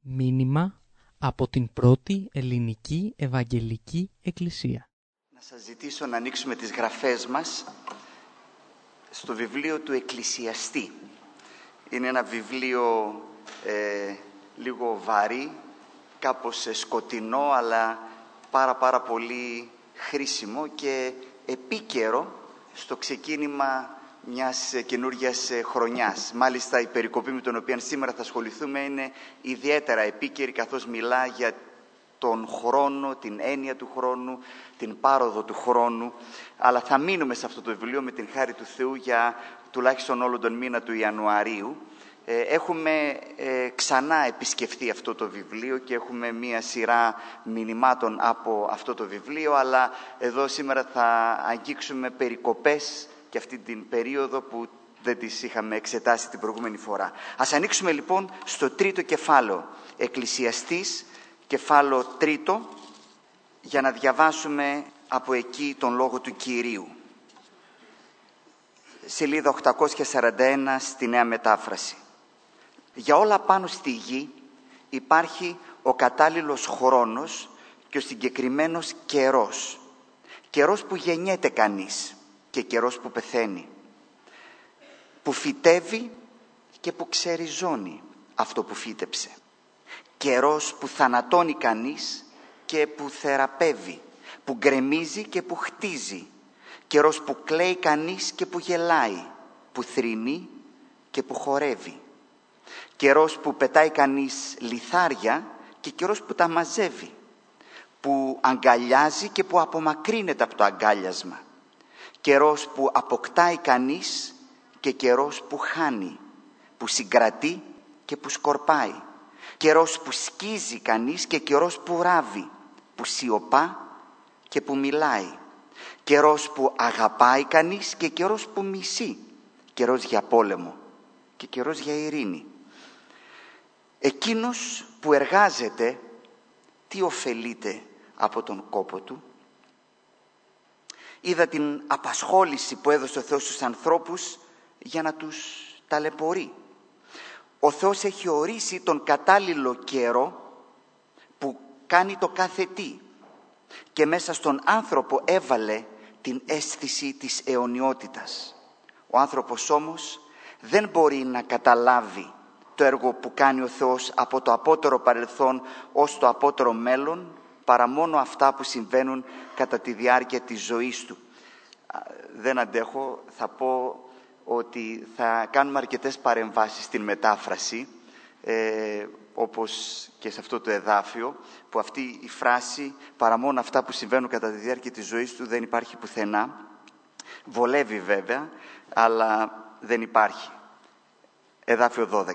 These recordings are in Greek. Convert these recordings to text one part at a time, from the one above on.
Μήνυμα από την πρώτη ελληνική Ευαγγελική Εκκλησία. Να σας ζητήσω να ανοίξουμε τις γραφές μας στο βιβλίο του Εκκλησιαστή. Είναι ένα βιβλίο λίγο βαρύ, κάπως σκοτεινό, αλλά πάρα πολύ χρήσιμο και επίκαιρο στο ξεκίνημα μιας καινούργιας χρονιάς. Μάλιστα η περικοπή με την οποία σήμερα θα ασχοληθούμε είναι ιδιαίτερα επίκαιρη, καθώς μιλά για τον χρόνο, την έννοια του χρόνου, την πάροδο του χρόνου. Αλλά θα μείνουμε σε αυτό το βιβλίο με την χάρη του Θεού για τουλάχιστον όλο τον μήνα του Ιανουαρίου. Έχουμε ξανά επισκεφθεί αυτό το βιβλίο και έχουμε μία σειρά μηνυμάτων από αυτό το βιβλίο, αλλά εδώ σήμερα θα αγγίξουμε περικοπές και αυτή την περίοδο που δεν τις είχαμε εξετάσει την προηγούμενη φορά. Ας ανοίξουμε λοιπόν στο τρίτο κεφάλαιο, Εκκλησιαστής, κεφάλαιο τρίτο, για να διαβάσουμε από εκεί τον Λόγο του Κυρίου. Σελίδα 841 στη Νέα Μετάφραση. Για όλα πάνω στη γη υπάρχει ο κατάλληλος χρόνος και ο συγκεκριμένος καιρός. Καιρός που γεννιέται κανείς και καιρός που πεθαίνει. Που φυτεύει και που ξεριζώνει αυτό που φύτεψε. Καιρός που θανατώνει κανείς και που θεραπεύει. Που γκρεμίζει και που χτίζει. Καιρός που κλαίει κανείς και που γελάει. Που θρηνεί και που χορεύει. Καιρός που πετάει κανείς λιθάρια και καιρός που τα μαζεύει. Που αγκαλιάζει και που απομακρύνεται από το αγκάλιασμα. Καιρός που αποκτάει κανείς και καιρός που χάνει. Που συγκρατεί και που σκορπάει. Καιρός που σκίζει κανείς και καιρός που ράβει. Που σιωπά και που μιλάει. Καιρός που αγαπάει κανείς και καιρός που μισεί. Καιρός για πόλεμο και καιρός για ειρήνη. Εκείνος που εργάζεται, τι ωφελείται από τον κόπο του? Είδα την απασχόληση που έδωσε ο Θεός στους ανθρώπους για να τους ταλαιπωρεί. Ο Θεός έχει ορίσει τον κατάλληλο καιρό που κάνει το κάθε τι και μέσα στον άνθρωπο έβαλε την αίσθηση της αιωνιότητας. Ο άνθρωπος όμως δεν μπορεί να καταλάβει το έργο που κάνει ο Θεός από το απότερο παρελθόν ως το απότερο μέλλον, παρά μόνο αυτά που συμβαίνουν κατά τη διάρκεια της ζωής του. Δεν αντέχω, θα πω ότι θα κάνουμε αρκετές παρεμβάσεις στην μετάφραση, όπως και σε αυτό το εδάφιο, που αυτή η φράση «παρά μόνο αυτά που συμβαίνουν κατά τη διάρκεια της ζωής του» δεν υπάρχει πουθενά. Βολεύει βέβαια, αλλά δεν υπάρχει. Εδάφιο 12.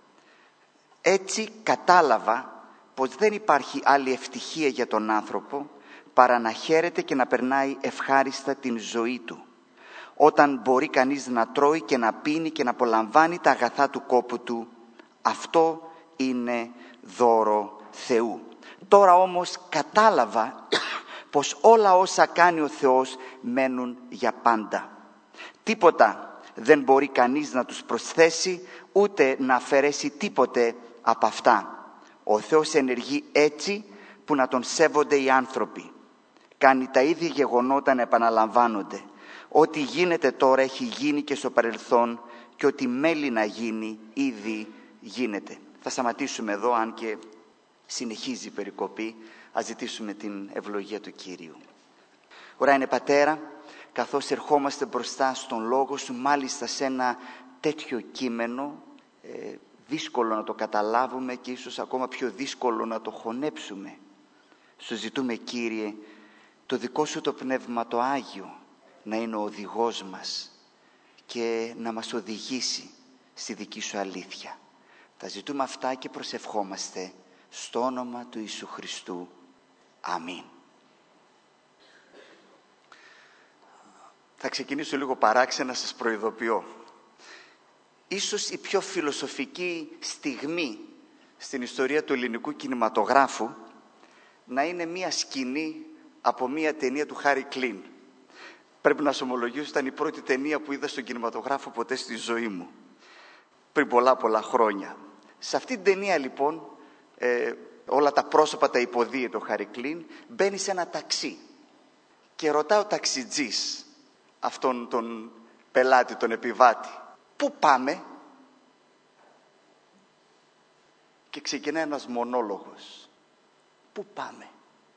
Έτσι κατάλαβα πως δεν υπάρχει άλλη ευτυχία για τον άνθρωπο παρά να χαίρεται και να περνάει ευχάριστα την ζωή του. Όταν μπορεί κανείς να τρώει και να πίνει και να απολαμβάνει τα αγαθά του κόπου του, αυτό είναι δώρο Θεού. Τώρα όμως κατάλαβα πως όλα όσα κάνει ο Θεός μένουν για πάντα. Τίποτα δεν μπορεί κανείς να τους προσθέσει, ούτε να αφαιρέσει τίποτε από αυτά. Ο Θεός ενεργεί έτσι που να τον σέβονται οι άνθρωποι. Κάνει τα ίδια γεγονότα να επαναλαμβάνονται. Ό,τι γίνεται τώρα έχει γίνει και στο παρελθόν και ό,τι μέλει να γίνει ήδη γίνεται. Θα σταματήσουμε εδώ, αν και συνεχίζει η περικοπή. Ας ζητήσουμε την ευλογία του Κύριου. Ουράνιε Πατέρα, καθώς ερχόμαστε μπροστά στον Λόγο Σου, μάλιστα σε ένα τέτοιο κείμενο, δύσκολο να το καταλάβουμε και ίσως ακόμα πιο δύσκολο να το χωνέψουμε. Σου ζητούμε, Κύριε, το δικό Σου το Πνεύμα το Άγιο να είναι ο οδηγός μας και να μας οδηγήσει στη δική Σου αλήθεια. Τα ζητούμε αυτά και προσευχόμαστε στο όνομα του Ιησού Χριστού. Αμήν. Θα ξεκινήσω λίγο παράξενα, σας προειδοποιώ. Ίσως η πιο φιλοσοφική στιγμή στην ιστορία του ελληνικού κινηματογράφου να είναι μία σκηνή από μία ταινία του Χάρι Κλίν. Πρέπει να σου ομολογήσω, ήταν η πρώτη ταινία που είδα στον κινηματογράφο ποτέ στη ζωή μου. Πριν πολλά χρόνια. Σε αυτή την ταινία λοιπόν όλα τα πρόσωπα τα υποδίαιτο Χαρικλίν, μπαίνει σε ένα ταξί και ρωτά ο ταξιτζής αυτόν τον πελάτη, τον επιβάτη, πού πάμε? Και ξεκινάει ένας μονόλογος. Πού πάμε?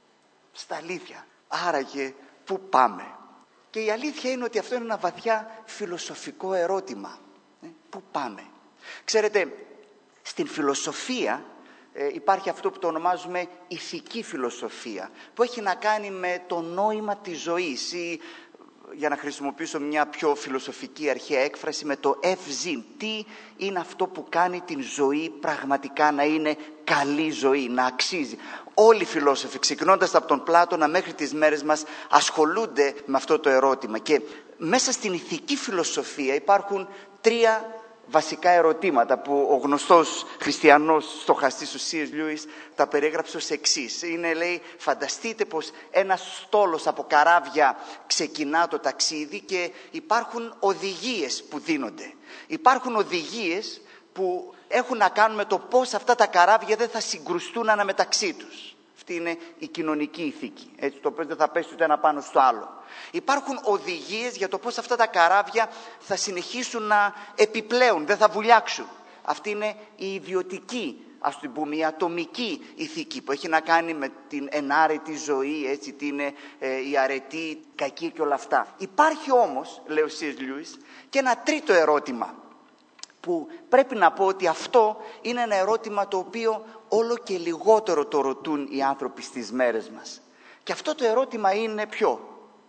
Στα αλήθεια. Άραγε πού πάμε? Και η αλήθεια είναι ότι αυτό είναι ένα βαθιά φιλοσοφικό ερώτημα. Πού πάμε? Ξέρετε, στην φιλοσοφία υπάρχει αυτό που το ονομάζουμε ηθική φιλοσοφία, που έχει να κάνει με το νόημα της ζωής ή, για να χρησιμοποιήσω μια πιο φιλοσοφική αρχαία έκφραση, με το ευζήν. Τι είναι αυτό που κάνει την ζωή πραγματικά να είναι καλή ζωή, να αξίζει? Όλοι οι φιλόσοφοι, ξεκινώντας από τον Πλάτωνα μέχρι τις μέρες μας, ασχολούνται με αυτό το ερώτημα. Και μέσα στην ηθική φιλοσοφία υπάρχουν τρία βασικά ερωτήματα που ο γνωστός χριστιανός στοχαστής ο C.S. Lewis τα περιέγραψε ως εξής. Είναι, λέει, φανταστείτε πως ένας στόλος από καράβια ξεκινά το ταξίδι και υπάρχουν οδηγίες που δίνονται. Υπάρχουν οδηγίες που έχουν να κάνουν με το πώς αυτά τα καράβια δεν θα συγκρουστούν αναμεταξύ τους. Αυτή είναι η κοινωνική ηθική. Έτσι, το πώς δεν θα πέσει ούτε ένα πάνω στο άλλο. Υπάρχουν οδηγίες για το πώς αυτά τα καράβια θα συνεχίσουν να επιπλέουν, δεν θα βουλιάξουν. Αυτή είναι η ιδιωτική, ας την πούμε, η ατομική ηθική που έχει να κάνει με την ενάρετη ζωή, έτσι, η αρετή, κακή και όλα αυτά. Υπάρχει όμως, λέει ο C.S. Lewis, και ένα τρίτο ερώτημα που πρέπει να πω ότι αυτό είναι ένα ερώτημα το οποίο όλο και λιγότερο το ρωτούν οι άνθρωποι στις μέρες μας. Και αυτό το ερώτημα είναι ποιο?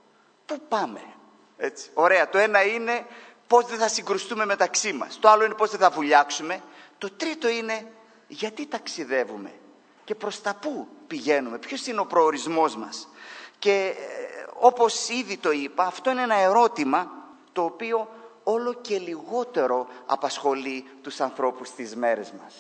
Πού πάμε? Έτσι. Ωραία, το ένα είναι πώς δεν θα συγκρουστούμε μεταξύ μας. Το άλλο είναι πώς δεν θα βουλιάξουμε. Το τρίτο είναι γιατί ταξιδεύουμε και προς τα πού πηγαίνουμε, ποιος είναι ο προορισμός μας. Και όπως ήδη το είπα, αυτό είναι ένα ερώτημα το οποίο όλο και λιγότερο απασχολεί τους ανθρώπους στις μέρες μας.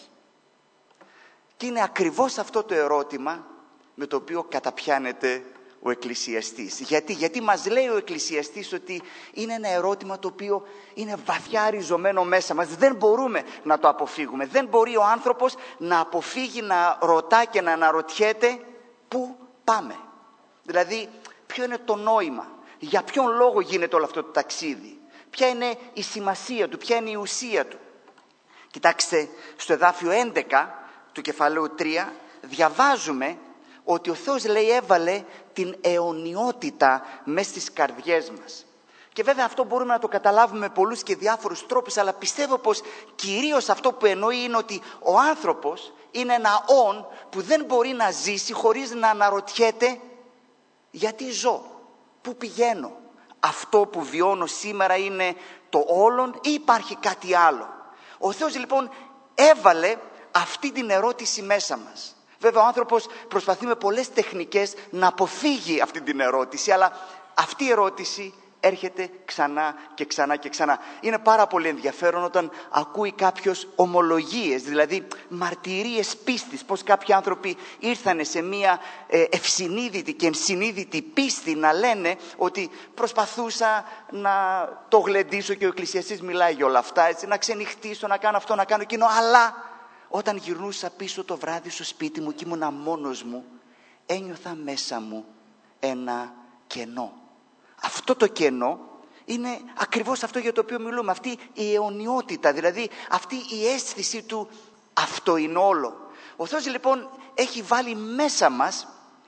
Και είναι ακριβώς αυτό το ερώτημα με το οποίο καταπιάνεται ο εκκλησιαστής. Γιατί μας λέει ο εκκλησιαστής ότι είναι ένα ερώτημα το οποίο είναι βαθιά ριζωμένο μέσα μας. Δεν μπορούμε να το αποφύγουμε. Δεν μπορεί ο άνθρωπος να αποφύγει να ρωτά και να αναρωτιέται πού πάμε. Δηλαδή, ποιο είναι το νόημα, για ποιον λόγο γίνεται όλο αυτό το ταξίδι, ποια είναι η σημασία του, ποια είναι η ουσία του. Κοιτάξτε, στο εδάφιο 11 του κεφαλαίου 3 διαβάζουμε ότι ο Θεός, λέει, έβαλε την αιωνιότητα μες στις καρδιές μας. Και βέβαια αυτό μπορούμε να το καταλάβουμε με πολλούς και διάφορους τρόπους, αλλά πιστεύω πως κυρίως αυτό που εννοεί είναι ότι ο άνθρωπος είναι ένα όν που δεν μπορεί να ζήσει χωρίς να αναρωτιέται γιατί ζω, πού πηγαίνω, αυτό που βιώνω σήμερα είναι το όλον ή υπάρχει κάτι άλλο. Ο Θεός λοιπόν έβαλε αυτή την ερώτηση μέσα μας. Βέβαια ο άνθρωπος προσπαθεί με πολλές τεχνικές να αποφύγει αυτή την ερώτηση, αλλά αυτή η ερώτηση έρχεται ξανά και ξανά και ξανά. Είναι πάρα πολύ ενδιαφέρον όταν ακούει κάποιος ομολογίες, δηλαδή μαρτυρίες πίστης, πως κάποιοι άνθρωποι ήρθανε σε μια ευσυνείδητη και ενσυνείδητη πίστη να λένε ότι προσπαθούσα να το γλεντήσω, και ο εκκλησιαστής μιλάει για όλα αυτά, έτσι, να ξενυχτήσω, να κάνω αυτό, να κάνω εκείνο, αλλά όταν γυρνούσα πίσω το βράδυ στο σπίτι μου και ήμουνα μόνος μου, ένιωθα μέσα μου ένα κενό. Αυτό το κενό είναι ακριβώς αυτό για το οποίο μιλούμε, αυτή η αιωνιότητα, δηλαδή αυτή η αίσθηση του αυτό είναι όλο. Ο Θεός λοιπόν έχει βάλει μέσα μας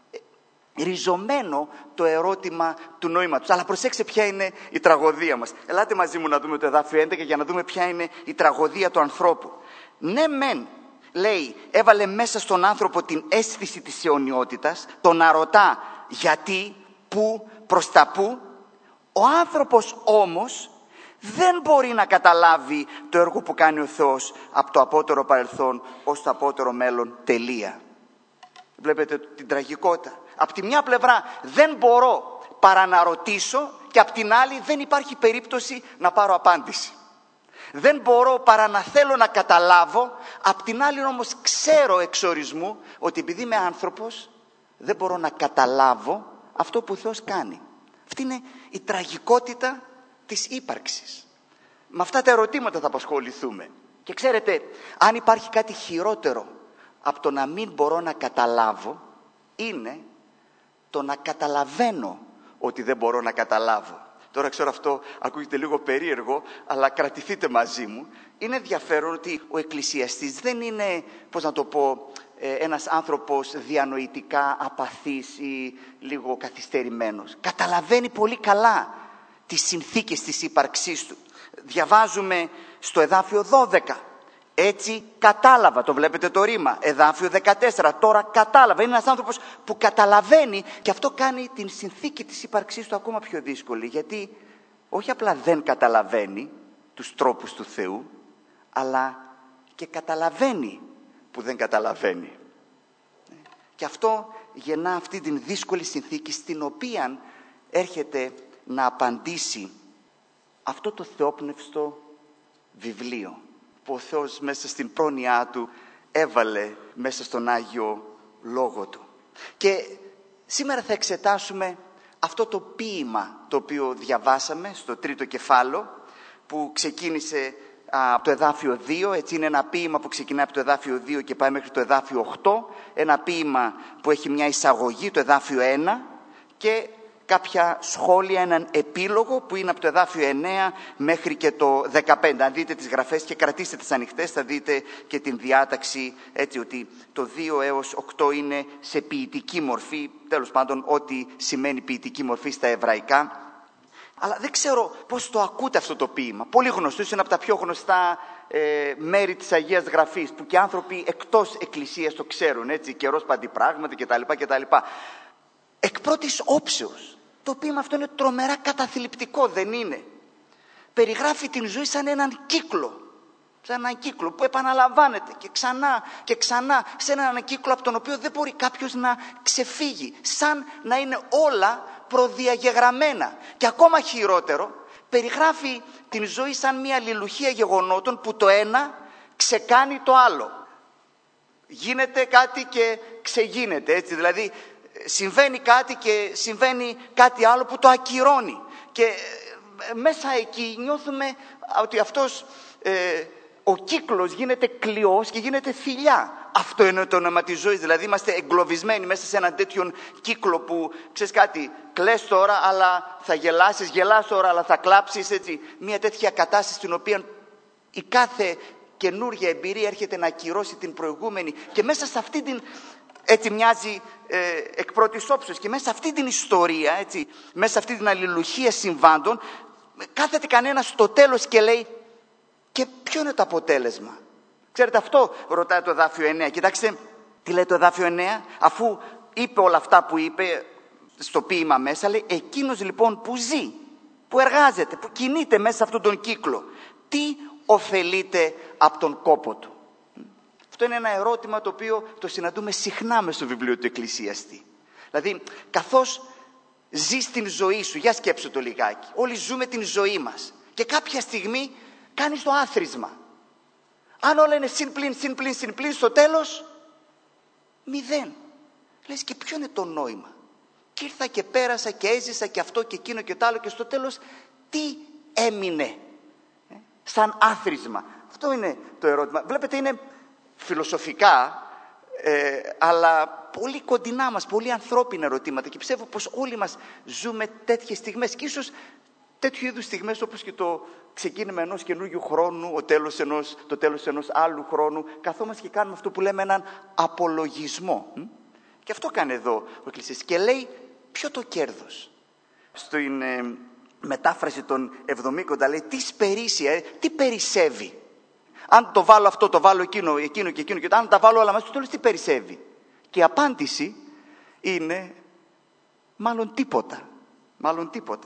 ριζωμένο το ερώτημα του νόηματος. Αλλά προσέξτε ποια είναι η τραγωδία μας. Ελάτε μαζί μου να δούμε το εδάφιο 11 για να δούμε ποια είναι η τραγωδία του ανθρώπου. Ναι μεν, λέει, έβαλε μέσα στον άνθρωπο την αίσθηση της αιωνιότητας, το να ρωτά γιατί, πού, προς τα πού. Ο άνθρωπος όμως δεν μπορεί να καταλάβει το έργο που κάνει ο Θεός από το απότερο παρελθόν ως το απότερο μέλλον. Τελεία. Βλέπετε την τραγικότητα. Από τη μια πλευρά δεν μπορώ παρά να ρωτήσω, και από την άλλη δεν υπάρχει περίπτωση να πάρω απάντηση. Δεν μπορώ παρά να θέλω να καταλάβω, απ' την άλλη όμως ξέρω εξ ορισμού ότι επειδή είμαι άνθρωπος δεν μπορώ να καταλάβω αυτό που ο Θεός κάνει. Αυτή είναι η τραγικότητα της ύπαρξης. Με αυτά τα ερωτήματα θα απασχοληθούμε. Και ξέρετε, αν υπάρχει κάτι χειρότερο από το να μην μπορώ να καταλάβω είναι το να καταλαβαίνω ότι δεν μπορώ να καταλάβω. Τώρα ξέρω αυτό ακούγεται λίγο περίεργο, αλλά κρατηθείτε μαζί μου. Είναι ενδιαφέρον ότι ο εκκλησιαστής δεν είναι, πώς να το πω, ένας άνθρωπος διανοητικά απαθής ή λίγο καθυστερημένος. Καταλαβαίνει πολύ καλά τις συνθήκες της ύπαρξής του. Διαβάζουμε στο εδάφιο 12. Έτσι κατάλαβα, το βλέπετε το ρήμα, εδάφιο 14, τώρα κατάλαβα. Είναι ένας άνθρωπος που καταλαβαίνει και αυτό κάνει την συνθήκη της ύπαρξής του ακόμα πιο δύσκολη. Γιατί όχι απλά δεν καταλαβαίνει τους τρόπους του Θεού, αλλά και καταλαβαίνει που δεν καταλαβαίνει. Και αυτό γεννά αυτή την δύσκολη συνθήκη στην οποία έρχεται να απαντήσει αυτό το θεόπνευστο βιβλίο που ο Θεός μέσα στην πρόνοιά Του έβαλε μέσα στον Άγιο Λόγο Του. Και σήμερα θα εξετάσουμε αυτό το ποίημα το οποίο διαβάσαμε στο 3ο κεφάλαιο, που ξεκίνησε από το εδάφιο 2, έτσι είναι ένα ποίημα που ξεκινάει από το εδάφιο 2 και πάει μέχρι το εδάφιο 8, ένα ποίημα που έχει μια εισαγωγή, το εδάφιο 1, και κάποια σχόλια, έναν επίλογο που είναι από το εδάφιο 9 μέχρι και το 15. Αν δείτε τις γραφές και κρατήστε τις ανοιχτές, θα δείτε και την διάταξη, έτσι ότι το 2 έως 8 είναι σε ποιητική μορφή, τέλος πάντων ό,τι σημαίνει ποιητική μορφή στα εβραϊκά. Αλλά δεν ξέρω πώς το ακούτε αυτό το ποίημα. Πολύ γνωστό, είναι από τα πιο γνωστά μέρη της Αγίας Γραφής, που και άνθρωποι εκτός εκκλησίας το ξέρουν, έτσι, καιρός παντιπράγματι κτλ. Εκ πρώτης όψεως, το ποίημα αυτό είναι τρομερά καταθλιπτικό, δεν είναι? Περιγράφει την ζωή σαν έναν κύκλο. Σαν έναν κύκλο που επαναλαμβάνεται και ξανά και ξανά, σε έναν κύκλο από τον οποίο δεν μπορεί κάποιος να ξεφύγει. Σαν να είναι όλα προδιαγεγραμμένα. Και ακόμα χειρότερο, περιγράφει την ζωή σαν μια αλληλουχία γεγονότων που το ένα ξεκάνει το άλλο. Γίνεται κάτι και ξεγίνεται, έτσι, δηλαδή συμβαίνει κάτι και συμβαίνει κάτι άλλο που το ακυρώνει. Και μέσα εκεί νιώθουμε ότι αυτός ο κύκλος γίνεται κλειός και γίνεται θηλιά. Αυτό είναι το όνομα της ζωής. Δηλαδή είμαστε εγκλωβισμένοι μέσα σε έναν τέτοιον κύκλο που, ξέρεις κάτι, κλαις τώρα αλλά θα γελάσεις, γελάς τώρα αλλά θα κλάψεις, έτσι. Μια τέτοια κατάσταση στην οποία η κάθε καινούργια εμπειρία έρχεται να ακυρώσει την προηγούμενη, και μέσα σε αυτή την, έτσι μοιάζει εκ πρώτης όψεως, και μέσα σε αυτή την ιστορία, έτσι, μέσα σε αυτή την αλληλουχία συμβάντων, κάθεται κανένας στο τέλος και λέει, και ποιο είναι το αποτέλεσμα? Ξέρετε, αυτό ρωτάει το εδάφιο 9. Κοιτάξτε τι λέει το εδάφιο 9. Αφού είπε όλα αυτά που είπε στο ποίημα μέσα, λέει, εκείνος λοιπόν που ζει, που εργάζεται, που κινείται μέσα σε αυτόν τον κύκλο, τι ωφελείται από τον κόπο του? Αυτό είναι ένα ερώτημα το οποίο το συναντούμε συχνά μες στο βιβλίο του εκκλησιαστή. Δηλαδή, καθώς ζεις την ζωή σου, για σκέψου το λιγάκι, όλοι ζούμε την ζωή μας και κάποια στιγμή κάνεις το άθροισμα. Αν όλα είναι συν πλην, στο τέλος 0. Λες, και ποιο είναι το νόημα? Και ήρθα και πέρασα και έζησα και αυτό και εκείνο και το άλλο, και στο τέλος τι έμεινε σαν άθροισμα? Αυτό είναι το ερώτημα. Βλέπετε, είναι φιλοσοφικά, αλλά πολύ κοντινά μας, πολύ ανθρώπινα ερωτήματα, και πιστεύω πως όλοι μας ζούμε τέτοιες στιγμές, και ίσως τέτοιου είδους στιγμές όπως και το ξεκίνημα ενός καινούργιου χρόνου, το τέλος ενός άλλου χρόνου, καθόμαστε και κάνουμε αυτό που λέμε έναν απολογισμό. Και αυτό κάνει εδώ ο εκκλησιαστής και λέει, ποιο το κέρδος? Στην μετάφραση των Εβδομήκοντα λέει, τι περισσεύει? Αν το βάλω αυτό, το βάλω εκείνο και εκείνο, και αν τα βάλω όλα μαζί, στο τέλος τι περισσεύει? Και η απάντηση είναι μάλλον τίποτα.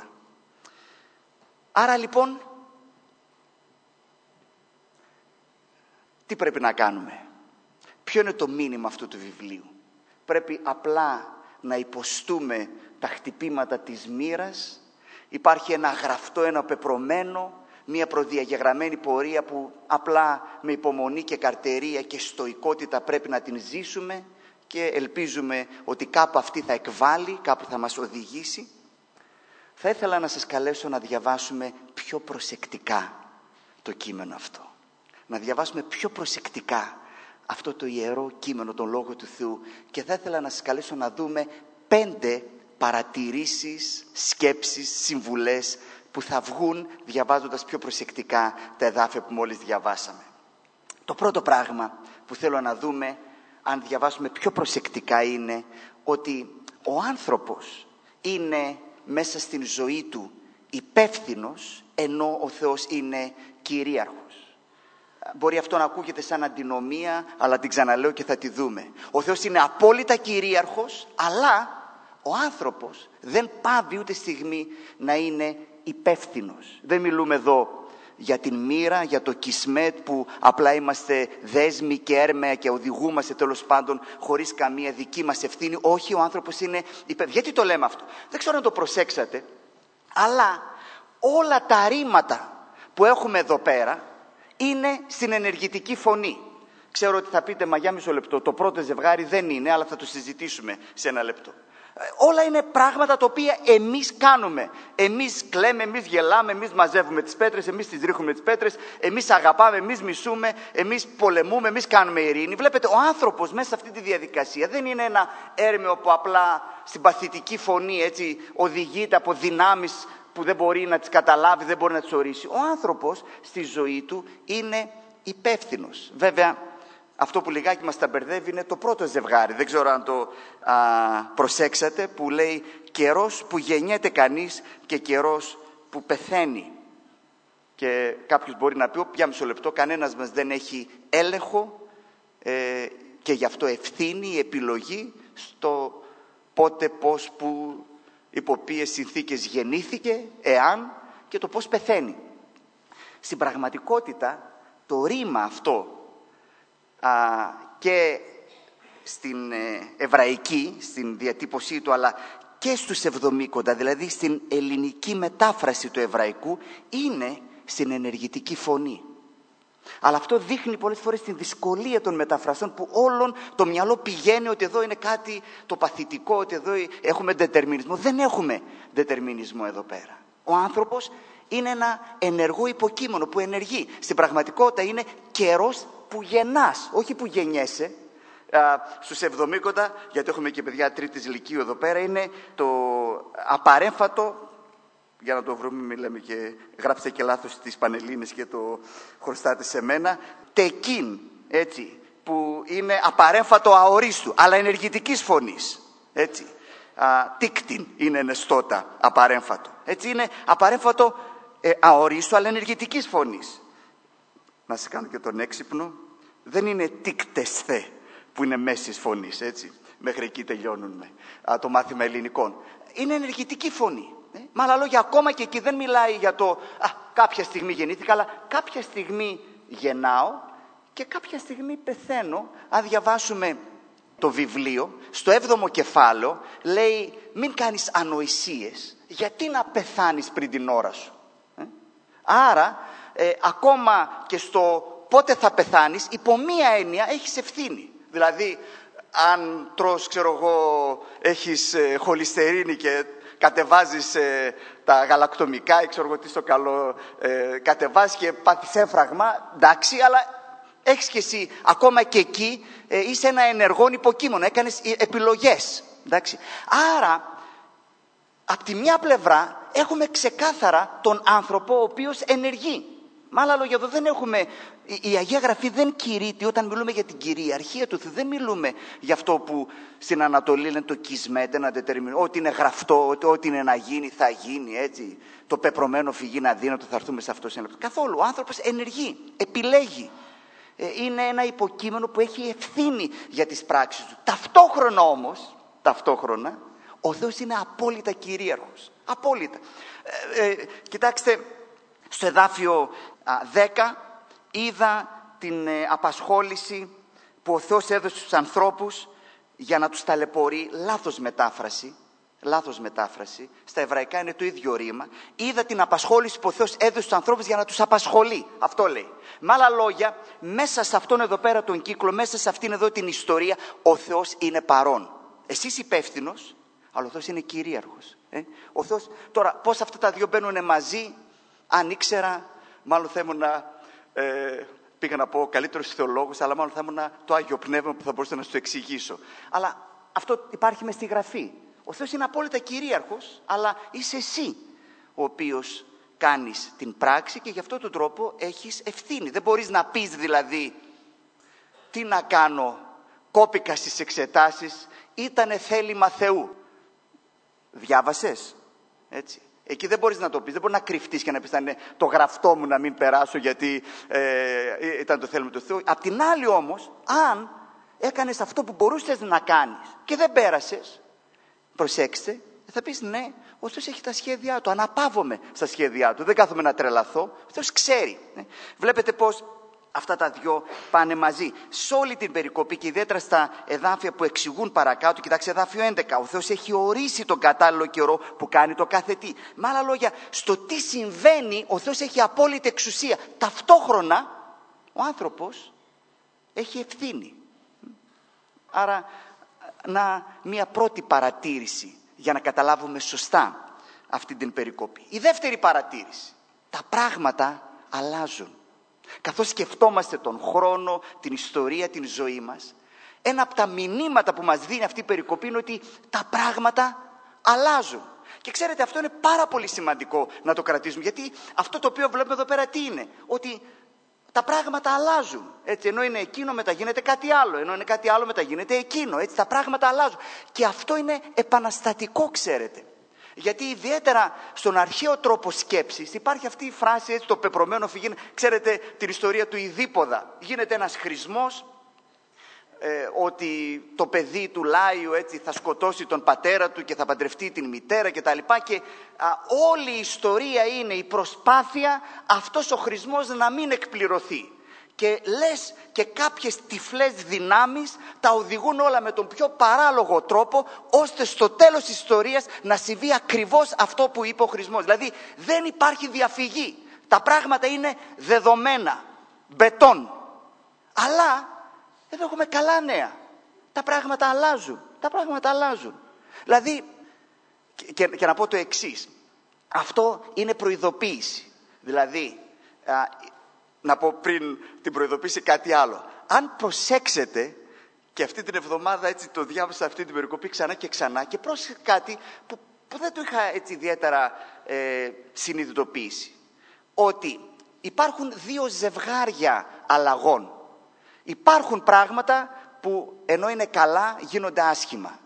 Άρα λοιπόν, τι πρέπει να κάνουμε? Ποιο είναι το μήνυμα αυτού του βιβλίου? Πρέπει απλά να υποστούμε τα χτυπήματα της μοίρας. Υπάρχει ένα γραφτό, ένα πεπρωμένο, μια προδιαγεγραμμένη πορεία που απλά με υπομονή και καρτερία και στοικότητα πρέπει να την ζήσουμε, και ελπίζουμε ότι κάπου αυτή θα εκβάλει, κάπου θα μας οδηγήσει. Θα ήθελα να σας καλέσω να διαβάσουμε πιο προσεκτικά το κείμενο αυτό. Να διαβάσουμε πιο προσεκτικά αυτό το ιερό κείμενο, τον Λόγο του Θεού, και θα ήθελα να σας καλέσω να δούμε 5 παρατηρήσεις, σκέψεις, συμβουλές που θα βγουν διαβάζοντας πιο προσεκτικά τα εδάφια που μόλις διαβάσαμε. Το πρώτο πράγμα που θέλω να δούμε, αν διαβάσουμε πιο προσεκτικά, είναι ότι ο άνθρωπος είναι μέσα στην ζωή του υπεύθυνος, ενώ ο Θεός είναι κυρίαρχος. Μπορεί αυτό να ακούγεται σαν αντινομία, αλλά την ξαναλέω και θα τη δούμε. Ο Θεός είναι απόλυτα κυρίαρχος, αλλά ο άνθρωπος δεν πάβει ούτε στιγμή να είναι υπεύθυνος. Δεν μιλούμε εδώ για την μοίρα, για το κισμέτ που απλά είμαστε δέσμοι και έρμεα και οδηγούμαστε τέλος πάντων χωρίς καμία δική μας ευθύνη. Όχι, ο άνθρωπος είναι υπεύθυνος. Γιατί το λέμε αυτό? Δεν ξέρω αν το προσέξατε, αλλά όλα τα ρήματα που έχουμε εδώ πέρα είναι στην ενεργητική φωνή. Ξέρω ότι θα πείτε, μα για μισό λεπτό, το πρώτο ζευγάρι δεν είναι, αλλά θα το συζητήσουμε σε ένα λεπτό. Όλα είναι πράγματα τα οποία εμείς κάνουμε. Εμείς κλαίμε, εμείς γελάμε, εμείς μαζεύουμε τις πέτρες, εμείς τις ρίχνουμε τις πέτρες, εμείς αγαπάμε, εμείς μισούμε, εμείς πολεμούμε, εμείς κάνουμε ειρήνη. Βλέπετε, ο άνθρωπος μέσα σε αυτή τη διαδικασία δεν είναι ένα έρμεο που απλά στην παθητική φωνή έτσι οδηγείται από δυνάμεις που δεν μπορεί να τις καταλάβει, δεν μπορεί να τις ορίσει. Ο άνθρωπος στη ζωή του είναι υπεύθυνος. Βέβαια, αυτό που λιγάκι μας τα μπερδεύει είναι το πρώτο ζευγάρι. Δεν ξέρω αν το προσέξατε, που λέει καιρός που γεννιέται κανείς και καιρός που πεθαίνει. Και κάποιος μπορεί να πει, για μισό λεπτό, κανένας μας δεν έχει έλεγχο και γι' αυτό ευθύνη, επιλογή στο πότε, πώς, που, υπό ποιες συνθήκες γεννήθηκε, εάν, και το πώς πεθαίνει. Στην πραγματικότητα, το ρήμα αυτό και στην εβραϊκή, στην διατύπωσή του, αλλά και στους Εβδομήκοντα, δηλαδή στην ελληνική μετάφραση του εβραϊκού, είναι στην ενεργητική φωνή. Αλλά αυτό δείχνει πολλές φορές την δυσκολία των μεταφρασών, που όλον το μυαλό πηγαίνει ότι εδώ είναι κάτι το παθητικό, ότι εδώ έχουμε δετερμινισμό. Δεν έχουμε δετερμινισμό εδώ πέρα. Ο άνθρωπος είναι ένα ενεργό υποκείμενο που ενεργεί. Στην πραγματικότητα είναι καιρός που γεννάς, όχι που γεννιέσαι. Στους Εβδομήκοντα, γιατί έχουμε και παιδιά τρίτης λυκείου εδώ πέρα, είναι το απαρέμφατο, για να το βρούμε, μιλάμε και γράψτε και λάθος στις Πανελλήνες και το χρωστάτε σε μένα, τεκίν, έτσι, που είναι απαρέμφατο αορίστου, αλλά ενεργητικής φωνής, έτσι. Τίκτιν είναι νεστότα, απαρέμφατο. Έτσι είναι απαρέμφατο αορίστου, αλλά ενεργητικής φωνής. Να σας κάνω και τον έξυπνο, δεν είναι τίκτεσθε που είναι μέσης φωνής, έτσι. Μέχρι εκεί τελειώνουμε το μάθημα ελληνικών. Είναι ενεργητική φωνή. Με άλλα λόγια, ακόμα και εκεί δεν μιλάει για το κάποια στιγμή γεννήθηκα, αλλά κάποια στιγμή γεννάω και κάποια στιγμή πεθαίνω. Αν διαβάσουμε το βιβλίο, στο 7ο κεφάλαιο λέει, μην κάνεις ανοησίες. Γιατί να πεθάνεις πριν την ώρα σου? Άρα, ακόμα και στο πότε θα πεθάνεις, υπό μία έννοια έχεις ευθύνη. Δηλαδή, αν τρως, ξέρω εγώ, έχεις χολυστερίνη και κατεβάζεις τα γαλακτομικά ή ξέρω εγώ τι στο καλό, κατεβάζεις και πάθεις έμφραγμα, εντάξει, αλλά έχεις και εσύ, ακόμα και εκεί, είσαι ένα ενεργόν υποκείμενο, έκανες επιλογές, εντάξει. Άρα, από τη μια πλευρά, έχουμε ξεκάθαρα τον άνθρωπο ο οποίος ενεργεί. Με άλλα λόγια, εδώ δεν έχουμε, η Αγία Γραφή δεν κηρύττει, όταν μιλούμε για την κυριαρχία του Θεού, δεν μιλούμε για αυτό που στην Ανατολή λένε το κισμέτε, να δετερμινό, ότι είναι γραφτό, ότι ό,τι είναι να γίνει θα γίνει, έτσι. Το πεπρωμένο φυγεί να δίνω, θα έρθουμε σε αυτό σε ένα λεπτό. Καθόλου, ο άνθρωπος ενεργεί, επιλέγει. Είναι ένα υποκείμενο που έχει ευθύνη για τις πράξεις του. Ταυτόχρονα όμως, ο Θεός είναι απόλυτα κυρίαρχος. Απόλυτα. Κοιτάξτε, στο εδάφιο 10 είδα την απασχόληση που ο Θεός έδωσε στους ανθρώπους για να τους ταλαιπωρεί. Λάθος μετάφραση. Στα εβραϊκά είναι το ίδιο ρήμα. Είδα την απασχόληση που ο Θεός έδωσε στους ανθρώπους για να τους απασχολεί. Αυτό λέει. Με άλλα λόγια, μέσα σε αυτόν εδώ πέρα τον κύκλο, μέσα σε αυτήν εδώ την ιστορία, ο Θεός είναι παρόν. Εσύ είσαι υπεύθυνος, αλλά ο Θεός είναι κυρίαρχος. Ο Θεός... Τώρα, πώς αυτά τα δύο μπαίνουν μαζί, αν ήξερα, μάλλον θα ήμουν πήγα να πω ο καλύτερος θεολόγος, αλλά μάλλον θα ήμουν το Άγιο Πνεύμα που θα μπορούσα να σου το εξηγήσω. Αλλά αυτό υπάρχει μες στη Γραφή. Ο Θεός είναι απόλυτα κυρίαρχος, αλλά είσαι εσύ ο οποίος κάνεις την πράξη και γι' αυτόν τον τρόπο έχεις ευθύνη. Δεν μπορείς να πεις δηλαδή, τι να κάνω, κόπηκα στις εξετάσεις, ήτανε θέλημα Θεού. Διάβασες, έτσι. Εκεί δεν μπορείς να το πεις, δεν μπορείς να κρυφτείς και να πεις το γραφτό μου να μην περάσω γιατί ήταν το θέλημα του Θεού. Απ' την άλλη όμως, αν έκανες αυτό που μπορούσες να κάνεις και δεν πέρασες, προσέξτε, θα πεις ναι, ο Θεός έχει τα σχέδιά του, αναπαύομαι στα σχέδιά του, δεν κάθομαι να τρελαθώ, ο Θεός ξέρει. Βλέπετε πως αυτά τα δυο πάνε μαζί. Σε όλη την περικοπή και ιδιαίτερα στα εδάφια που εξηγούν παρακάτω, κοιτάξτε εδάφιο 11, ο Θεός έχει ορίσει τον κατάλληλο καιρό που κάνει το κάθε τι. Με άλλα λόγια, στο τι συμβαίνει ο Θεός έχει απόλυτη εξουσία. Ταυτόχρονα ο άνθρωπος έχει ευθύνη. Άρα μια πρώτη παρατήρηση για να καταλάβουμε σωστά αυτή την περικοπή. Η δεύτερη παρατήρηση. Τα πράγματα αλλάζουν. Καθώς σκεφτόμαστε τον χρόνο, την ιστορία, την ζωή μας, ένα από τα μηνύματα που μας δίνει αυτή η περικοπή είναι ότι τα πράγματα αλλάζουν. Και ξέρετε, αυτό είναι πάρα πολύ σημαντικό να το κρατήσουμε, γιατί αυτό το οποίο βλέπουμε εδώ πέρα τι είναι, ότι τα πράγματα αλλάζουν. Έτσι, ενώ είναι εκείνο μετά γίνεται κάτι άλλο, ενώ είναι κάτι άλλο μετά γίνεται εκείνο. Έτσι, τα πράγματα αλλάζουν. Και αυτό είναι επαναστατικό, ξέρετε. Γιατί ιδιαίτερα στον αρχαίο τρόπο σκέψης υπάρχει αυτή η φράση, έτσι, το πεπρωμένο φυγήν. Ξέρετε την ιστορία του Ιδίποδα. Γίνεται ένας χρησμός ότι το παιδί του Λάιου, έτσι, θα σκοτώσει τον πατέρα του και θα παντρευτεί την μητέρα κτλ. Και όλη η ιστορία είναι η προσπάθεια αυτός ο χρησμός να μην εκπληρωθεί. Και λες και κάποιες τυφλές δυνάμεις τα οδηγούν όλα με τον πιο παράλογο τρόπο, ώστε στο τέλος της ιστορίας να συμβεί ακριβώς αυτό που είπε ο χρησμός. Δηλαδή δεν υπάρχει διαφυγή. Τα πράγματα είναι δεδομένα, μπετόν. Αλλά εδώ έχουμε καλά νέα. Τα πράγματα αλλάζουν. Τα πράγματα αλλάζουν. Δηλαδή, και να πω το εξής. Αυτό είναι προειδοποίηση. Δηλαδή, να πω πριν την προειδοποίηση κάτι άλλο. Αν προσέξετε, και αυτή την εβδομάδα έτσι το διάβασα αυτή την περικοπή ξανά και ξανά, και πρόσεξε κάτι που δεν το είχα έτσι ιδιαίτερα συνειδητοποιήσει. Ότι υπάρχουν δύο ζευγάρια αλλαγών. Υπάρχουν πράγματα που ενώ είναι καλά γίνονται άσχημα.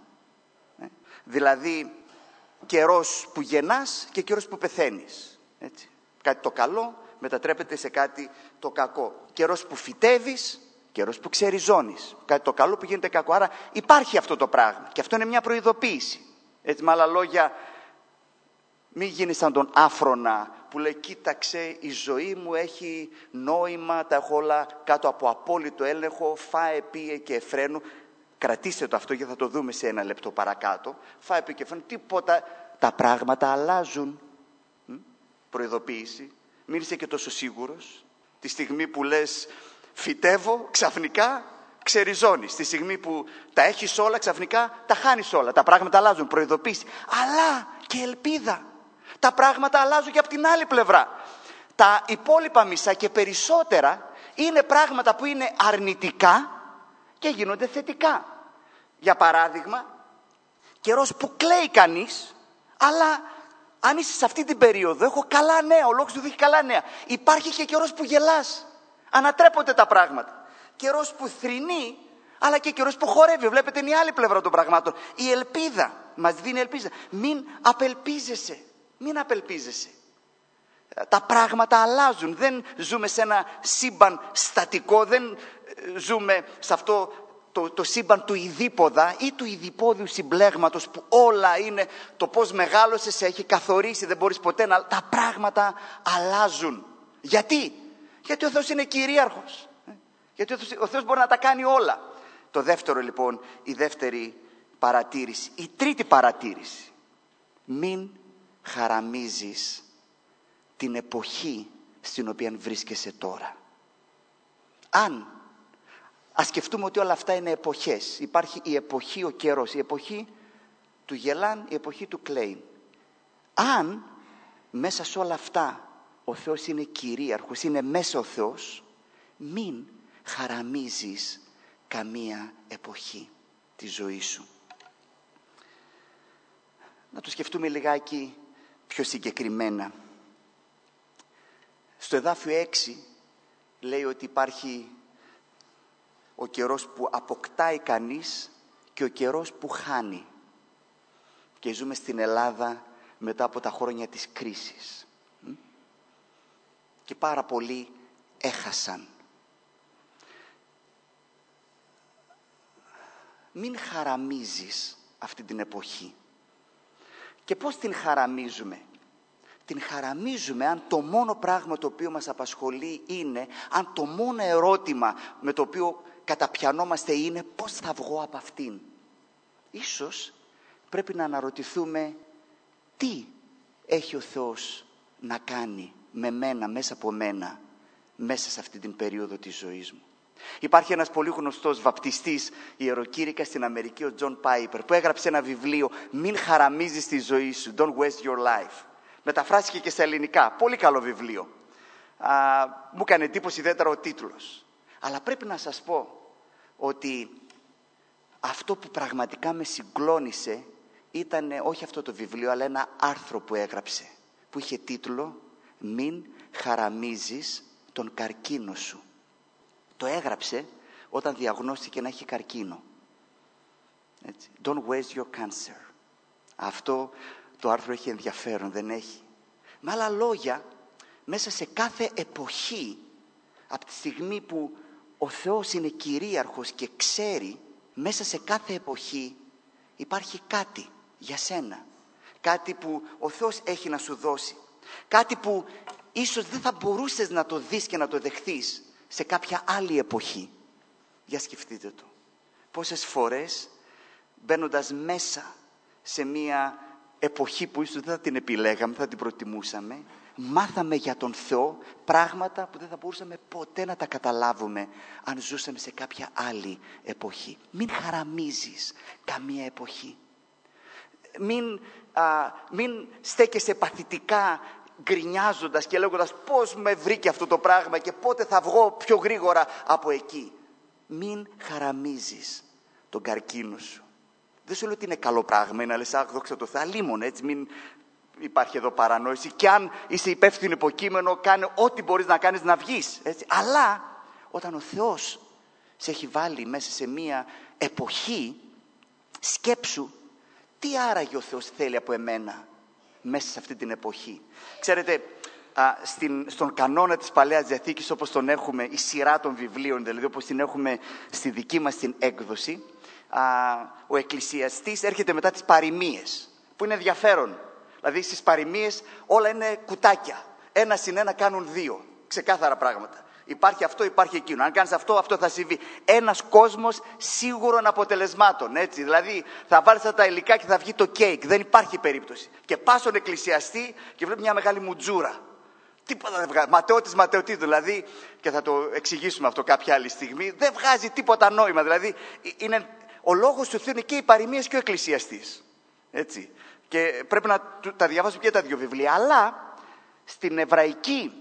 Δηλαδή καιρός που γεννάς και καιρός που πεθαίνεις. Έτσι. Κάτι το καλό μετατρέπεται σε κάτι το κακό. Καιρός που φυτεύεις, καιρός που ξεριζώνεις. Κάτι το καλό που γίνεται κακό. Άρα υπάρχει αυτό το πράγμα. Και αυτό είναι μια προειδοποίηση. Έτσι, με άλλα λόγια, μην γίνεις σαν τον Άφρονα που λέει κοίταξε, η ζωή μου έχει νόημα, τα έχω όλα κάτω από απόλυτο έλεγχο, φάε, πίε και εφραίνου. Κρατήστε το αυτό και θα το δούμε σε ένα λεπτό παρακάτω. Φάε, πίε και εφραίνου. Τίποτα. Τα πράγματα αλλάζουν. Προειδοποίηση. Μην είσαι και τόσο σίγουρος. Τη στιγμή που λες φυτεύω, ξαφνικά ξεριζώνεις. Τη στιγμή που τα έχεις όλα, ξαφνικά τα χάνεις όλα. Τα πράγματα αλλάζουν. Προειδοποίηση. Αλλά και ελπίδα. Τα πράγματα αλλάζουν και από την άλλη πλευρά. Τα υπόλοιπα μισά και περισσότερα είναι πράγματα που είναι αρνητικά και γίνονται θετικά. Για παράδειγμα, καιρός που κλαίει κανείς, αλλά αν είσαι σε αυτή την περίοδο, έχω καλά νέα, ο λόγος του έχει καλά νέα. Υπάρχει και καιρός που γελάς, ανατρέπονται τα πράγματα. Καιρός που θρηνεί, αλλά και καιρός που χορεύει. Βλέπετε είναι η άλλη πλευρά των πραγμάτων. Η ελπίδα μας δίνει ελπίδα. Μην απελπίζεσαι. Μην απελπίζεσαι. Τα πράγματα αλλάζουν. Δεν ζούμε σε ένα σύμπαν στατικό. Δεν ζούμε σε αυτό το σύμπαν του Ιδίποδα ή του Ιδιπόδιου συμπλέγματος που όλα είναι το πώς μεγάλωσες σε έχει καθορίσει. Δεν μπορείς ποτέ να... Τα πράγματα αλλάζουν. Γιατί? Γιατί ο Θεός είναι κυρίαρχος. Γιατί ο Θεός μπορεί να τα κάνει όλα. Το δεύτερο λοιπόν, η δεύτερη παρατήρηση. Η τρίτη παρατήρηση. Μην χαραμίζεις την εποχή στην οποία βρίσκεσαι τώρα. Ας σκεφτούμε ότι όλα αυτά είναι εποχές. Υπάρχει η εποχή, ο καιρός, η εποχή του γελάν, η εποχή του κλαίν. Αν μέσα σε όλα αυτά ο Θεός είναι κυρίαρχος, είναι μέσα ο Θεός, μην χαραμίζεις καμία εποχή της ζωής σου. Να το σκεφτούμε λιγάκι πιο συγκεκριμένα. Στο εδάφιο 6 λέει ότι υπάρχει ο καιρός που αποκτάει κανείς και ο καιρός που χάνει. Και ζούμε στην Ελλάδα μετά από τα χρόνια της κρίσης. Και πάρα πολλοί έχασαν. Μην χαραμίζεις αυτή την εποχή. Και πώς την χαραμίζουμε? Την χαραμίζουμε αν το μόνο πράγμα το οποίο μας απασχολεί είναι, αν το μόνο ερώτημα με το οποίο καταπιανόμαστε είναι πώς θα βγω από αυτήν. Ίσως πρέπει να αναρωτηθούμε τι έχει ο Θεός να κάνει με μένα, μέσα από μένα, μέσα σε αυτή την περίοδο της ζωής μου. Υπάρχει ένας πολύ γνωστός βαπτιστής ιεροκήρυκας στην Αμερική, ο Τζον Πάιπερ, που έγραψε ένα βιβλίο «Μην χαραμίζεις τη ζωή σου, don't waste your life». Μεταφράστηκε και στα ελληνικά, πολύ καλό βιβλίο. Μου έκανε εντύπωση ιδιαίτερα ο τίτλος. Αλλά πρέπει να σας πω ότι αυτό που πραγματικά με συγκλώνησε ήταν όχι αυτό το βιβλίο, αλλά ένα άρθρο που έγραψε, που είχε τίτλο «Μην χαραμίζεις τον καρκίνο σου». Το έγραψε όταν διαγνώστηκε να έχει καρκίνο. Έτσι. Don't waste your cancer. Αυτό το άρθρο έχει ενδιαφέρον, δεν έχει? Με άλλα λόγια, μέσα σε κάθε εποχή, από τη στιγμή που ο Θεός είναι κυρίαρχος και ξέρει, μέσα σε κάθε εποχή υπάρχει κάτι για σένα. Κάτι που ο Θεός έχει να σου δώσει. Κάτι που ίσως δεν θα μπορούσες να το δεις και να το δεχθείς σε κάποια άλλη εποχή. Για σκεφτείτε το. Πόσες φορές μπαίνοντας μέσα σε μια εποχή που ίσως δεν θα την επιλέγαμε, θα την προτιμούσαμε, μάθαμε για τον Θεό πράγματα που δεν θα μπορούσαμε ποτέ να τα καταλάβουμε αν ζούσαμε σε κάποια άλλη εποχή. Μην χαραμίζεις καμία εποχή. Μην στέκεσαι παθητικά γκρινιάζοντας και λέγοντας πώς με βρήκε αυτό το πράγμα και πότε θα βγω πιο γρήγορα από εκεί. Μην χαραμίζεις τον καρκίνο σου. Δεν σου λέω ότι είναι καλό πράγμα, είναι λες, δόξα τω Θεώ, αλίμονο, έτσι, μην υπάρχει εδώ παρανόηση. Και αν είσαι υπεύθυνο υποκείμενο, κάνε ό,τι μπορείς να κάνεις να βγεις, έτσι. Αλλά όταν ο Θεός σε έχει βάλει μέσα σε μία εποχή, σκέψου τι άραγε ο Θεός θέλει από εμένα μέσα σε αυτή την εποχή. Ξέρετε, στον κανόνα της Παλαιάς Διαθήκης, όπως τον έχουμε, η σειρά των βιβλίων, δηλαδή όπως την έχουμε στη δική μας την έκδοση, ο εκκλησιαστής έρχεται μετά τις παροιμίες, που είναι ενδιαφέρον. Δηλαδή στις παροιμίες όλα είναι κουτάκια. 1 συν 1 κάνουν 2. Ξεκάθαρα πράγματα. Υπάρχει αυτό, υπάρχει εκείνο. Αν κάνεις αυτό, αυτό θα συμβεί. Ένας κόσμος σίγουρων αποτελεσμάτων. Έτσι. Δηλαδή θα βάλεις αυτά τα υλικά και θα βγει το κέικ. Δεν υπάρχει περίπτωση. Και πας στον εκκλησιαστή και βλέπει μια μεγάλη μουτζούρα. Τίποτα δεν βγάζει. Ματαιώτης ματαιωτήτων. Δηλαδή, και θα το εξηγήσουμε αυτό κάποια άλλη στιγμή, δεν βγάζει τίποτα νόημα. Δηλαδή, ο λόγος του Θεού είναι και οι παροιμίες και ο εκκλησιαστής. Έτσι. Και πρέπει να τα διαβάσουμε και τα δύο βιβλία. Αλλά στην εβραϊκή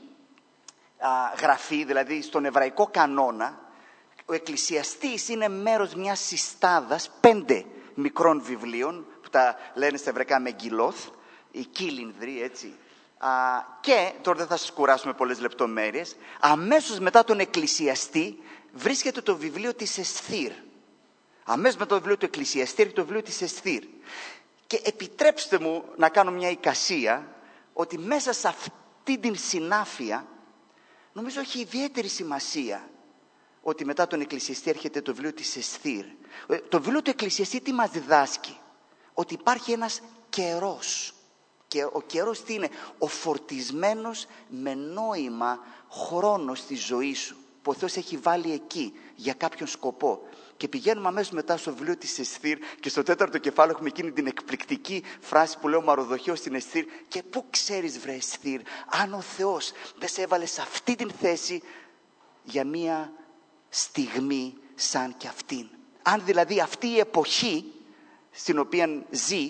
γραφή, δηλαδή στον εβραϊκό κανόνα, ο εκκλησιαστής είναι μέρος μιας συστάδας 5 μικρών βιβλίων, που τα λένε στα εβραϊκά Μεγγιλόθ, οι κύλινδροι, έτσι. Και, τώρα δεν θα σας κουράσουμε πολλές λεπτομέρειες, αμέσως μετά τον εκκλησιαστή βρίσκεται το βιβλίο της Εσθήρ. Αμέσως μετά το βιβλίο του εκκλησιαστή έρχεται το βιβλίο της Εσθήρ. Και επιτρέψτε μου να κάνω μια εικασία, ότι μέσα σε αυτή την συνάφεια, νομίζω έχει ιδιαίτερη σημασία ότι μετά τον εκκλησιαστή έρχεται το βιβλίο της Εσθήρ. Το βιβλίο του εκκλησιαστή τι μας διδάσκει? Ότι υπάρχει ένας καιρός. Και ο καιρός τι είναι? Ο φορτισμένος με νόημα χρόνος στη ζωή σου, που ο Θεός έχει βάλει εκεί για κάποιον σκοπό. Και πηγαίνουμε αμέσως μετά στο βιβλίο της Εσθήρ και στο 4ο κεφάλαιο έχουμε εκείνη την εκπληκτική φράση που λέει ο Μαροδοχέος στην Εσθήρ. Και πού ξέρεις, βρε Εσθήρ, αν ο Θεός δεν σε έβαλε σε αυτή την θέση για μία στιγμή σαν και αυτήν? Αν δηλαδή αυτή η εποχή στην οποία ζεις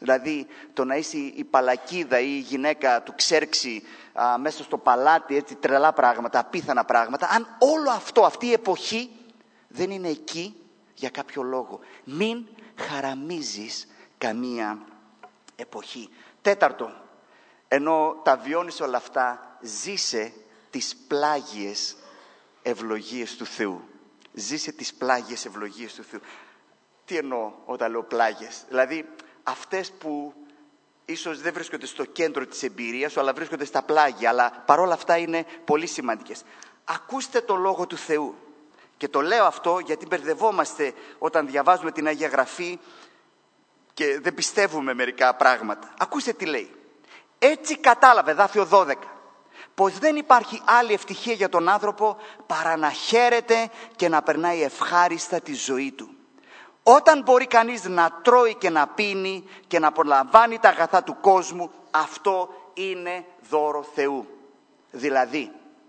Δηλαδή το να είσαι η παλακίδα ή η γυναίκα του Ξέρξη μέσα στο παλάτι, έτσι τρελά πράγματα, απίθανα πράγματα. Αν όλο αυτό, αυτή η εποχή δεν είναι εκεί για κάποιο λόγο. Μην χαραμίζεις καμία εποχή. Τέταρτο, ενώ τα βιώνεις όλα αυτά, ζήσε τις πλάγιες ευλογίες του Θεού. Ζήσε τις πλάγιες ευλογίες του Θεού. Τι εννοώ όταν λέω πλάγιες? Δηλαδή αυτές που ίσως δεν βρίσκονται στο κέντρο της εμπειρίας σου, αλλά βρίσκονται στα πλάγια, αλλά παρόλα αυτά είναι πολύ σημαντικές. Ακούστε το Λόγο του Θεού. Και το λέω αυτό γιατί μπερδευόμαστε όταν διαβάζουμε την Αγία Γραφή και δεν πιστεύουμε μερικά πράγματα. Ακούστε τι λέει. Έτσι κατάλαβε, εδάφιο 12, πως δεν υπάρχει άλλη ευτυχία για τον άνθρωπο παρά να χαίρεται και να περνάει ευχάριστα τη ζωή του. Όταν μπορεί κανείς να τρώει και να πίνει και να απολαμβάνει τα αγαθά του κόσμου, αυτό είναι δώρο Θεού. Δηλαδή,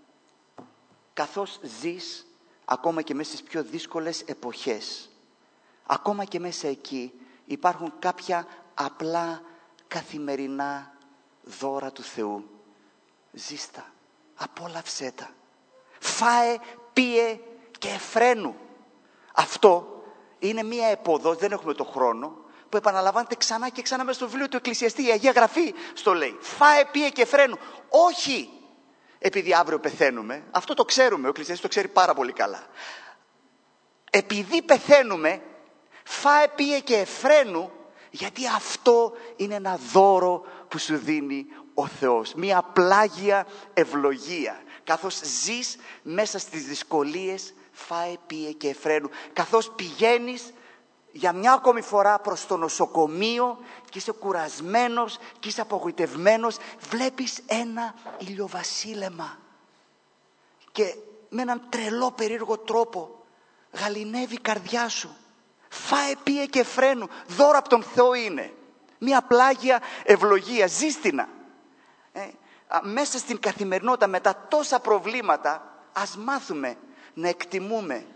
καθώς ζεις ακόμα και μέσα στις πιο δύσκολες εποχές, ακόμα και μέσα εκεί υπάρχουν κάποια απλά καθημερινά δώρα του Θεού. Ζήστα, απόλαυσέ τα. Φάε, πίε και εφραίνου. Αυτό είναι μία επόδος, δεν έχουμε το χρόνο, που επαναλαμβάνεται ξανά και ξανά μέσα στο βιβλίο του Εκκλησιαστή. Η Αγία Γραφή στο λέει. Φάε, πίε και εφραίνου. Όχι επειδή αύριο πεθαίνουμε, αυτό το ξέρουμε, ο Εκκλησιαστής το ξέρει πάρα πολύ καλά. Επειδή πεθαίνουμε, φάε, πίε και εφραίνου, γιατί αυτό είναι ένα δώρο που σου δίνει ο Θεός. Μία πλάγια ευλογία. Καθώς ζεις μέσα στις δυσκολίες, φάε, πίε και εφραίνου. Καθώς πηγαίνεις για μια ακόμη φορά προς το νοσοκομείο και είσαι κουρασμένος και είσαι απογοητευμένος, βλέπεις ένα ηλιοβασίλεμα και με έναν τρελό περίεργο τρόπο γαληνεύει η καρδιά σου. Φάε, πίε και εφραίνου. Δώρο από τον Θεό είναι. Μια πλάγια ευλογία. Ζήστηνα. Μέσα στην καθημερινότητα, με τα τόσα προβλήματα, ας μάθουμε να εκτιμούμε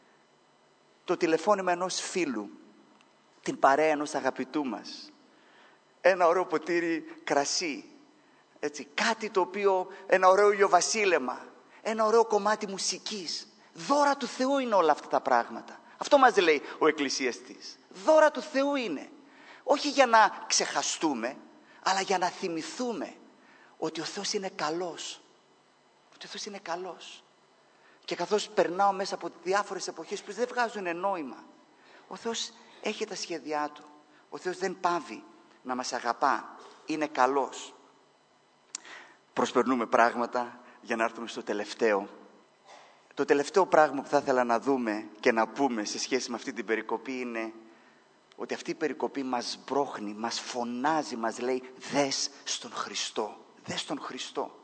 το τηλεφώνημα ενός φίλου, την παρέα ενός αγαπητού μας, ένα ωραίο ποτήρι κρασί, έτσι, κάτι το οποίο, ένα ωραίο ηλιοβασίλεμα, ένα ωραίο κομμάτι μουσικής. Δώρα του Θεού είναι όλα αυτά τα πράγματα. Αυτό μας λέει ο Εκκλησιαστής. Δώρα του Θεού είναι. Όχι για να ξεχαστούμε, αλλά για να θυμηθούμε ότι ο Θεός είναι καλός. Ότι ο Θεός είναι καλός. Και καθώς περνάω μέσα από διάφορες εποχές που δεν βγάζουν νόημα, ο Θεός έχει τα σχέδιά Του. Ο Θεός δεν πάβει να μας αγαπά. Είναι καλός. Προσπερνούμε πράγματα για να έρθουμε στο τελευταίο. Το τελευταίο πράγμα που θα ήθελα να δούμε και να πούμε σε σχέση με αυτή την περικοπή είναι ότι αυτή η περικοπή μας μπρόχνει, μας φωνάζει, μας λέει δες στον Χριστό. Δες τον Χριστό.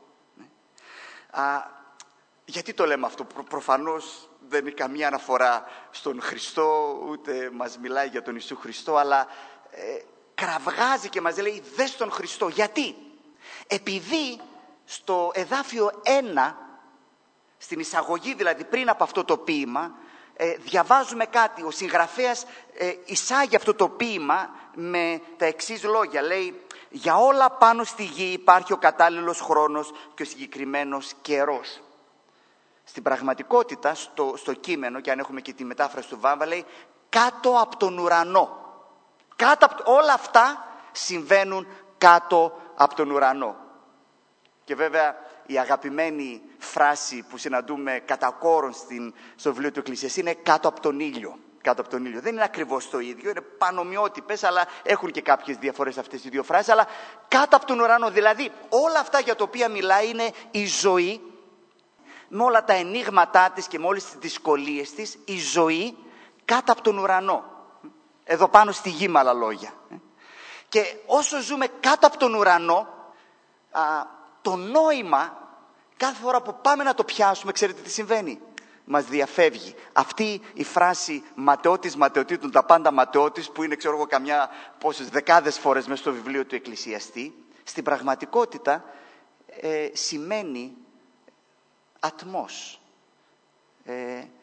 Γιατί το λέμε αυτό? Προφανώς δεν είναι καμία αναφορά στον Χριστό, ούτε μας μιλάει για τον Ιησού Χριστό, αλλά κραυγάζει και μας λέει δες τον Χριστό. Γιατί? Επειδή στο εδάφιο 1, στην εισαγωγή δηλαδή πριν από αυτό το ποίημα, διαβάζουμε κάτι. Ο συγγραφέας εισάγει αυτό το ποίημα με τα εξής λόγια. Λέει, για όλα πάνω στη γη υπάρχει ο κατάλληλος χρόνος και ο συγκεκριμένος καιρός. Στην πραγματικότητα, στο κείμενο, και αν έχουμε και τη μετάφραση του Βάμβα, λέει κάτω από τον ουρανό. Όλα αυτά συμβαίνουν κάτω από τον ουρανό. Και βέβαια η αγαπημένη φράση που συναντούμε κατά κόρον στο βιβλίο του Εκκλησιαστή είναι κάτω από τον ήλιο. Κάτω από τον ήλιο. Δεν είναι ακριβώς το ίδιο, είναι πανομοιότυπες, αλλά έχουν και κάποιες διαφορές αυτές οι δύο φράσεις. Αλλά κάτω από τον ουρανό, δηλαδή όλα αυτά για τα οποία μιλάει είναι η ζωή, με όλα τα ενίγματά της και με όλες τις δυσκολίες της, η ζωή κάτω από τον ουρανό. Εδώ πάνω στη γη, με άλλα λόγια. Και όσο ζούμε κάτω από τον ουρανό, το νόημα κάθε φορά που πάμε να το πιάσουμε, ξέρετε τι συμβαίνει? Μας διαφεύγει. Αυτή η φράση ματαιώτης ματαιωτήτων, τα πάντα ματαιώτης, που είναι ξέρω εγώ καμιά πόσες δεκάδες φορές μέσα στο βιβλίο του Εκκλησιαστή, στην πραγματικότητα σημαίνει ατμός,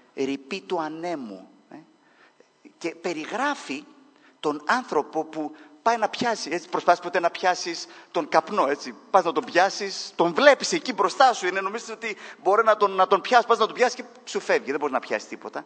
ρηπή του ανέμου, και περιγράφει τον άνθρωπο που πάει να πιάσει. Έτσι, προσπάθεις ποτέ να πιάσεις τον καπνό, έτσι. Πας να τον πιάσεις, τον βλέπεις εκεί μπροστά σου. Είναι, νομίζεις ότι μπορεί να τον πιάσεις, πας να τον πιάσεις και σου φεύγει. Δεν μπορεί να πιάσει τίποτα.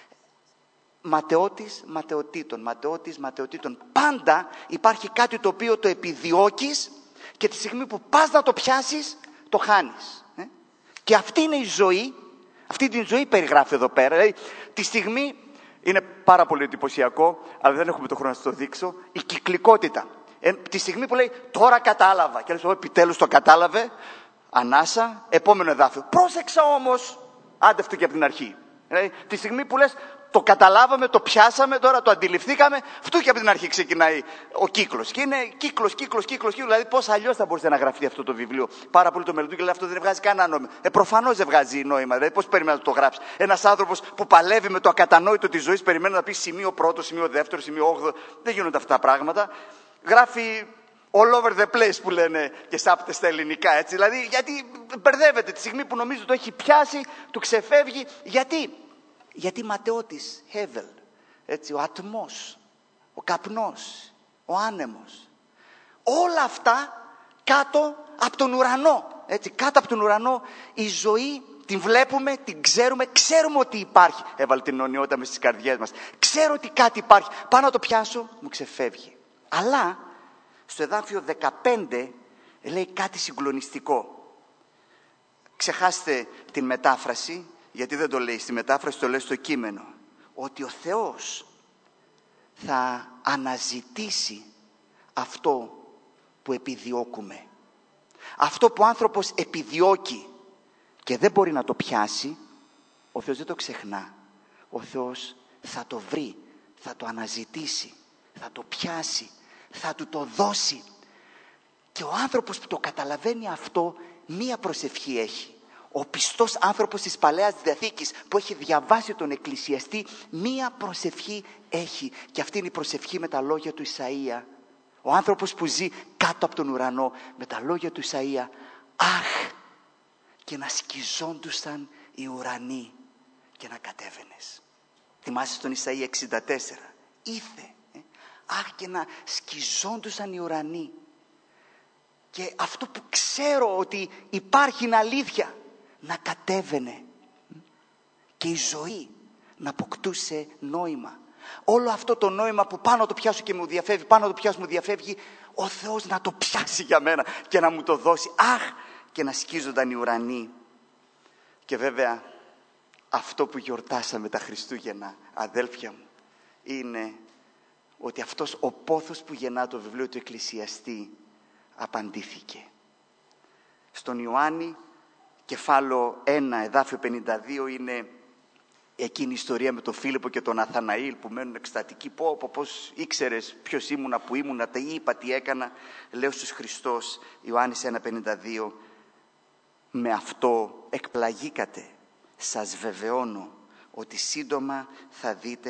Ματαιώτης ματαιωτήτων. Πάντα υπάρχει κάτι το οποίο το επιδιώκεις και τη στιγμή που πας να το πιάσεις, το χάνεις. Και αυτή είναι η ζωή. Αυτή την ζωή περιγράφει εδώ πέρα. Δηλαδή, τη στιγμή, είναι πάρα πολύ εντυπωσιακό, αλλά δεν έχουμε το χρόνο να σας το δείξω, η κυκλικότητα. Τη στιγμή που λέει τώρα κατάλαβα. Και λες, επιτέλους το κατάλαβε. Ανάσα, επόμενο εδάφιο. Πρόσεξα όμως, άντε αυτό και από την αρχή. Δηλαδή, τη στιγμή που λες το καταλάβαμε, το πιάσαμε, τώρα το αντιληφθήκαμε, αυτό και από την αρχή ξεκινάει ο κύκλος. Και είναι κύκλος. Δηλαδή, πώς αλλιώς θα μπορούσε να γραφτεί αυτό το βιβλίο. Πάρα πολύ το μελετούν και λέει αυτό δεν βγάζει κανένα νόημα. Προφανώς δεν βγάζει νόημα. Δηλαδή, πώς περιμένει να το γράψει. Ένας άνθρωπος που παλεύει με το ακατανόητο της ζωής, περιμένει να πει σημείο πρώτο, σημείο δεύτερο, σημείο 8. Δεν γίνονται αυτά τα πράγματα. Γράφει all over the place που λένε και σάπτε στα ελληνικά. Έτσι. Δηλαδή, γιατί μπερδεύεται τη στιγμή που νομίζει ότι το έχει πιάσει, του ξεφεύγει. Γιατί ματαιώτης, Χέβελ, έτσι, ο ατμός, ο καπνός, ο άνεμος. Όλα αυτά κάτω από τον ουρανό. Έτσι, κάτω από τον ουρανό η ζωή την βλέπουμε, την ξέρουμε ότι υπάρχει. Έβαλε την αιωνιότητα μες στις καρδιές μας. Ξέρω ότι κάτι υπάρχει. Πάω να το πιάσω, μου ξεφεύγει. Αλλά στο εδάφιο 15 λέει κάτι συγκλονιστικό. Ξεχάστε την μετάφραση. Γιατί δεν το λέει στη μετάφραση, το λέει στο κείμενο. Ότι ο Θεός θα αναζητήσει αυτό που επιδιώκουμε. Αυτό που ο άνθρωπος επιδιώκει και δεν μπορεί να το πιάσει, ο Θεός δεν το ξεχνά. Ο Θεός θα το βρει, θα το αναζητήσει, θα το πιάσει, θα του το δώσει. Και ο άνθρωπος που το καταλαβαίνει αυτό, μία προσευχή έχει. Ο πιστός άνθρωπος της Παλαιάς Διαθήκης που έχει διαβάσει τον εκκλησιαστή, μία προσευχή έχει. Και αυτή είναι η προσευχή με τα λόγια του Ισαΐα. Ο άνθρωπος που ζει κάτω από τον ουρανό με τα λόγια του Ισαΐα. Αχ, και να σκιζόντουσαν οι ουρανοί και να κατέβαινες. Θυμάσαι στον Ισαΐα 64. Ήθε. Αχ, και να σκιζόντουσαν οι ουρανοί. Και αυτό που ξέρω ότι υπάρχει είναι αλήθεια. Να κατέβαινε και η ζωή να αποκτούσε νόημα. Όλο αυτό το νόημα που πάνω το πιάσω και μου διαφεύγει, πάνω το πιάσω μου διαφεύγει, ο Θεός να το πιάσει για μένα και να μου το δώσει. Αχ, και να σκίζονταν οι ουρανοί. Και βέβαια αυτό που γιορτάσαμε τα Χριστούγεννα, αδέλφια μου, είναι ότι αυτός ο πόθος που γεννά το βιβλίο του Εκκλησιαστή απαντήθηκε. Στον Ιωάννη κεφάλαιο 1, εδάφιο 52 είναι εκείνη η ιστορία με τον Φίλιππο και τον Ναθαναήλ που μένουν εκστατικοί. Πώς ήξερες ποιος ήμουνα, που ήμουνα, τι είπα, τι έκανα. Λέω στους Χριστός, Ιωάννης 1,52, με αυτό εκπλαγήκατε. Σας βεβαιώνω ότι σύντομα θα δείτε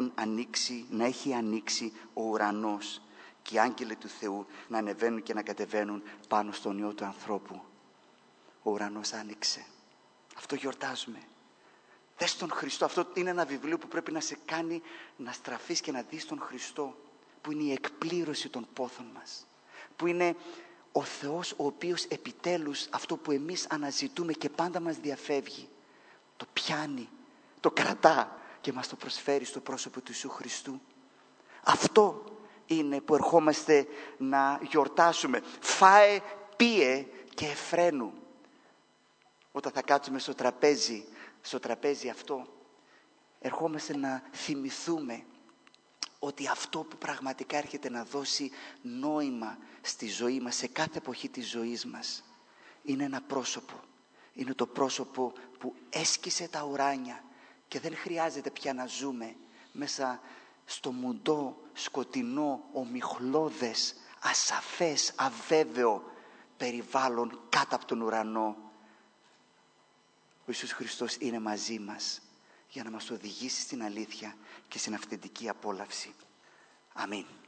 να έχει ανοίξει ο ουρανός και οι άγγελοι του Θεού να ανεβαίνουν και να κατεβαίνουν πάνω στον Υιό του ανθρώπου. Ο ουρανός άνοιξε. Αυτό γιορτάζουμε. Δες τον Χριστό. Αυτό είναι ένα βιβλίο που πρέπει να σε κάνει να στραφείς και να δεις τον Χριστό, που είναι η εκπλήρωση των πόθων μας, που είναι ο Θεός ο οποίος επιτέλους αυτό που εμείς αναζητούμε και πάντα μας διαφεύγει, το πιάνει, το κρατά και μας το προσφέρει στο πρόσωπο του Ιησού Χριστού. Αυτό είναι που ερχόμαστε να γιορτάσουμε. Φάε, πίε και εφραίνου. Όταν θα κάτσουμε στο τραπέζι αυτό, ερχόμαστε να θυμηθούμε ότι αυτό που πραγματικά έρχεται να δώσει νόημα στη ζωή μας, σε κάθε εποχή της ζωής μας, είναι ένα πρόσωπο. Είναι το πρόσωπο που έσκησε τα ουράνια και δεν χρειάζεται πια να ζούμε μέσα στο μουντό, σκοτεινό, ομιχλώδες, ασαφές, αβέβαιο περιβάλλον κάτω από τον ουρανό. Ο Ιησούς Χριστός είναι μαζί μας για να μας οδηγήσει στην αλήθεια και στην αυθεντική απόλαυση. Αμήν.